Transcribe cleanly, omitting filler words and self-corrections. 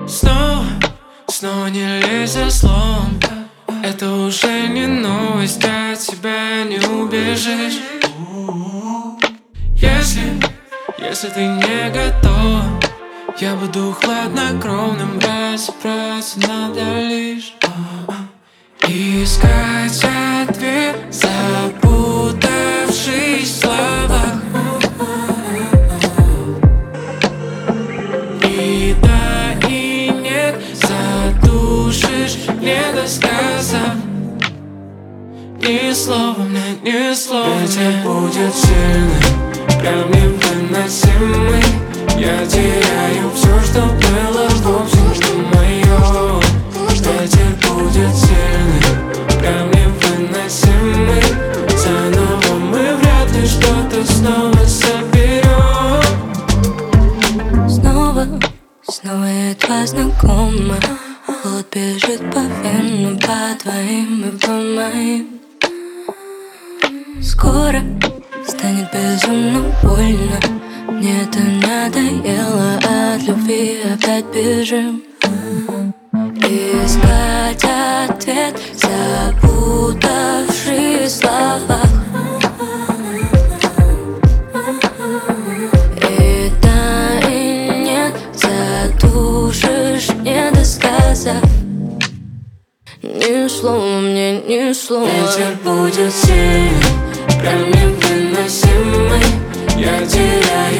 Снова не лезь за словом. Это уже не новость, от тебя не убежишь. Если ты не готов, я буду хладнокровным, разобраться надо лишь и искать ответ, запутавшись в словах. И да, и нет, задушишь, не досказав ни слова мне, ни слова. Ветер будет сильный, прям невыносимый. Я теряю все, что было вовсе не мое. Ветер будет сильный, прям невыносимый. Заново мы вряд ли что-то снова соберем. Снова едва знакома. Холод бежит по венам, по твоим и по моим. Скоро станет безумно больно. Мне это надоело, от любви опять бежим. Искать ответ, запутавшись в словах. И да, и нет, задушишь, не досказав ни слова мне, ни слова. Ветер будет сильный, прям невыносимый. Я теряю